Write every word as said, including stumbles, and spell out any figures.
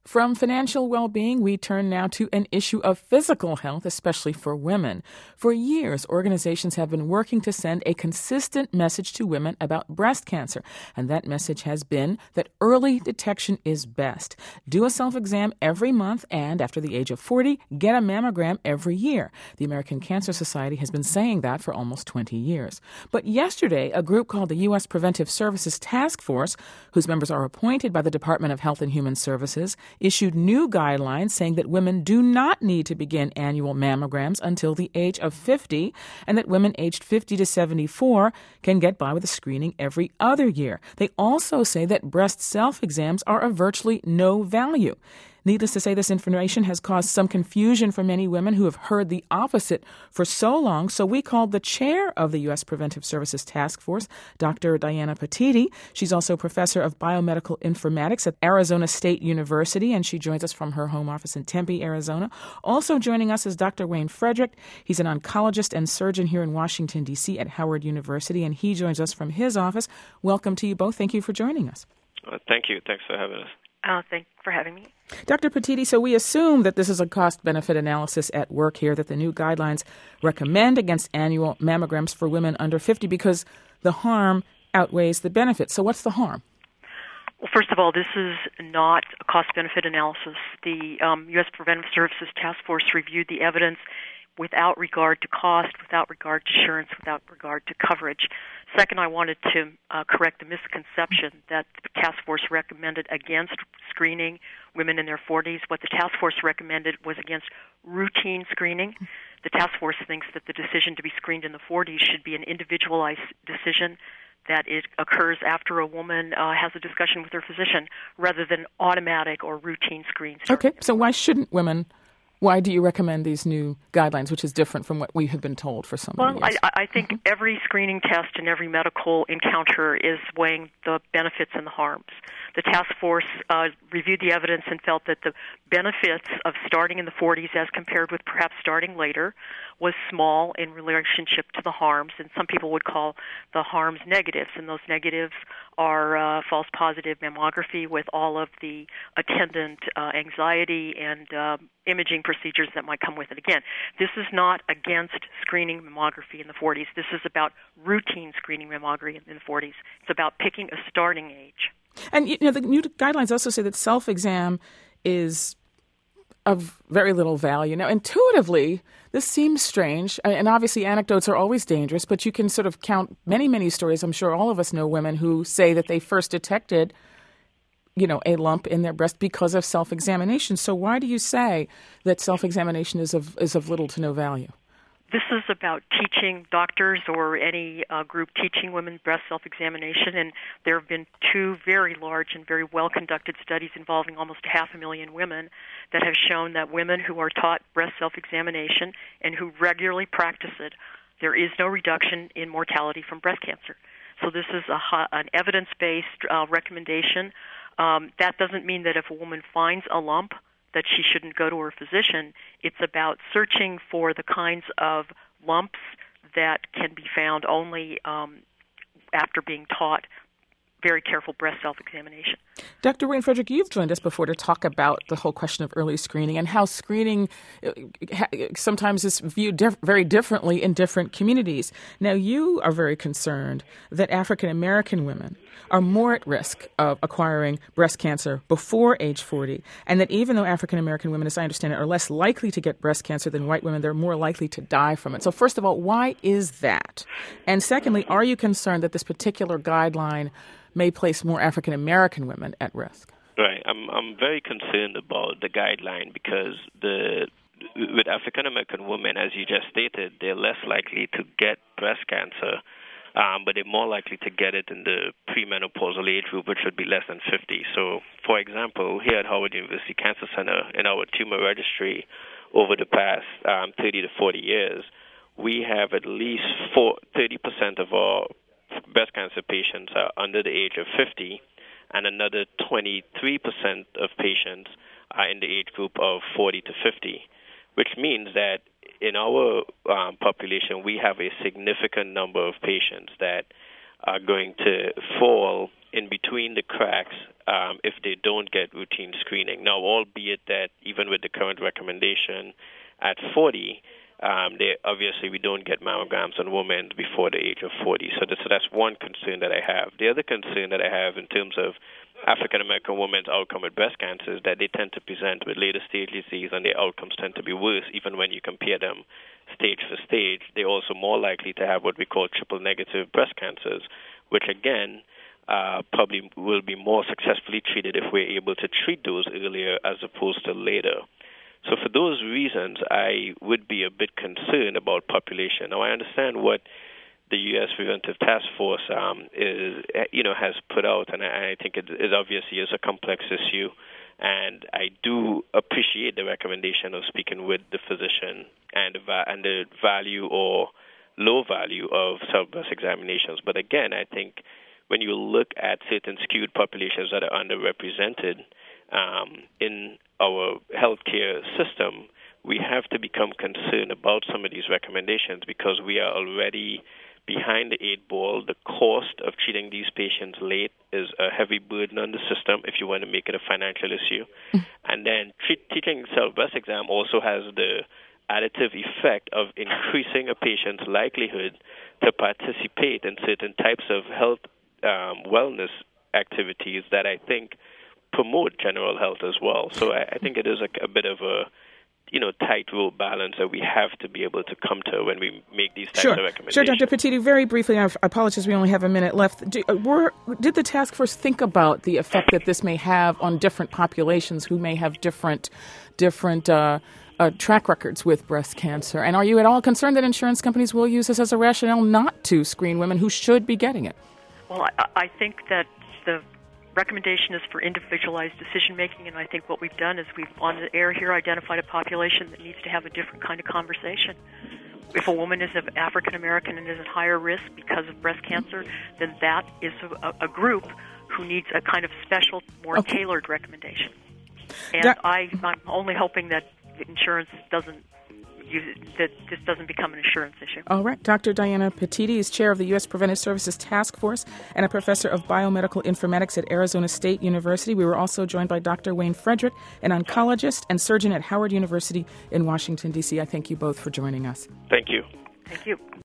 From financial well-being, we turn now to an issue of physical health, especially for women. For years, organizations have been working to send a consistent message to women about breast cancer, and that message has been that early detection is best. Do a self-exam every month, and after the age of forty, get a mammogram every year. The American Cancer Society has been saying that for almost twenty years. But yesterday, a group called the U S Preventive Services Task Force, whose members are appointed by the Department of Health and Human Services, issued new guidelines saying that women do not need to begin annual mammograms until the age of fifty, and that women aged fifty to seventy-four can get by with a screening every other year. They also say that breast self-exams are of virtually no value. Needless to say, this information has caused some confusion for many women who have heard the opposite for so long. So we called the chair of the U S Preventive Services Task Force, Doctor Diana Patiti. She's also professor of biomedical informatics at Arizona State University, and she joins us from her home office in Tempe, Arizona. Also joining us is Doctor Wayne Frederick. He's an oncologist and surgeon here in Washington, D C at Howard University, and he joins us from his office. Welcome to you both. Thank you for joining us. Uh, thank you. Thanks for having us. Uh, thanks for having me. Doctor Patiti, so we assume that this is a cost-benefit analysis at work here, that the new guidelines recommend against annual mammograms for women under fifty because the harm outweighs the benefit. So what's the harm? Well, first of all, this is not a cost-benefit analysis. The um, U S Preventive Services Task Force reviewed the evidence without regard to cost, without regard to assurance, without regard to coverage. Second, I wanted to uh, correct the misconception that the task force recommended against screening women in their forties. What the task force recommended was against routine screening. The task force thinks that the decision to be screened in the forties should be an individualized decision, that it occurs after a woman uh, has a discussion with her physician, rather than automatic or routine screens. Okay, so why shouldn't women Why do you recommend these new guidelines, which is different from what we have been told for so many well, years? Well, I, I think mm-hmm. every screening test and every medical encounter is weighing the benefits and the harms. The task force uh, reviewed the evidence and felt that the benefits of starting in the forties as compared with perhaps starting later was small in relationship to the harms, and some people would call the harms negatives, and those negatives are uh, false positive mammography with all of the attendant uh, anxiety and uh, imaging procedures that might come with it. Again, this is not against screening mammography in the forties. This is about routine screening mammography in the forties. It's about picking a starting age. And you know, the new guidelines also say that self-exam is of very little value. Now, intuitively, this seems strange, and obviously anecdotes are always dangerous, but you can sort of count many, many stories. I'm sure all of us know women who say that they first detected, you know, a lump in their breast because of self-examination. So why do you say that self-examination is of is of little to no value? This is about teaching doctors or any uh, group teaching women breast self-examination, and there have been two very large and very well-conducted studies involving almost half a million women that have shown that women who are taught breast self-examination and who regularly practice it, there is no reduction in mortality from breast cancer. So this is a, an evidence-based uh, recommendation. Um, that doesn't mean that if a woman finds a lump that she shouldn't go to her physician. It's about searching for the kinds of lumps that can be found only um, after being taught very careful breast self-examination. Doctor Wayne Frederick, you've joined us before to talk about the whole question of early screening and how screening sometimes is viewed diff- very differently in different communities. Now, you are very concerned that African-American women are more at risk of acquiring breast cancer before age forty, and that even though African-American women, as I understand it, are less likely to get breast cancer than white women, they're more likely to die from it. So first of all, why is that? And secondly, are you concerned that this particular guideline may place more African-American women at risk? Right. I'm I'm very concerned about the guideline because the with African-American women, as you just stated, they're less likely to get breast cancer, um, but they're more likely to get it in the premenopausal age group, which would be less than fifty. So, for example, here at Howard University Cancer Center, in our tumor registry, over the past um, thirty to forty years, we have at least four, thirty percent of our breast cancer patients are under the age of fifty, and another twenty-three percent of patients are in the age group of forty to fifty, which means that in our um, population, we have a significant number of patients that are going to fall in between the cracks um, if they don't get routine screening. Now, albeit that even with the current recommendation at forty, um, they, obviously we don't get mammograms on women before the age of forty. So, this, so that's one concern that I have. The other concern that I have in terms of African American women's outcome with breast cancer is that they tend to present with later stage disease, and their outcomes tend to be worse even when you compare them stage for stage. They're also more likely to have what we call triple negative breast cancers, which again uh, probably will be more successfully treated if we're able to treat those earlier as opposed to later. So for those reasons, I would be a bit concerned about population. Now, I understand what the U S Preventive Task Force um, is, you know, has put out, and I, I think it, it obviously is a complex issue. And I do appreciate the recommendation of speaking with the physician and the, va- and the value or low value of self-breast examinations. But again, I think when you look at certain skewed populations that are underrepresented um, in our healthcare system, we have to become concerned about some of these recommendations because we are already behind the eight ball. The cost of treating these patients late is a heavy burden on the system if you want to make it a financial issue. Mm. And then treat, teaching self-breast exam also has the additive effect of increasing a patient's likelihood to participate in certain types of health um, wellness activities that I think promote general health as well. So I, I think it is a, a bit of a you know, tightrope balance that we have to be able to come to when we make these types sure. of recommendations. Sure, Doctor Petiti, very briefly, I apologize, we only have a minute left. Do, were, did the task force think about the effect that this may have on different populations who may have different different uh, uh, track records with breast cancer? And are you at all concerned that insurance companies will use this as a rationale not to screen women who should be getting it? Well, I, I think that the recommendation is for individualized decision-making, and I think what we've done is we've, on the air here, identified a population that needs to have a different kind of conversation. If a woman is of African-American and is at higher risk because of breast cancer, then that is a, a group who needs a kind of special, more okay. tailored recommendation. And that, I, I'm only hoping that insurance doesn't You, that this doesn't become an insurance issue. All right. Doctor Diana Petiti is chair of the U S Preventive Services Task Force and a professor of biomedical informatics at Arizona State University. We were also joined by Doctor Wayne Frederick, an oncologist and surgeon at Howard University in Washington, D C. I thank you both for joining us. Thank you. Thank you.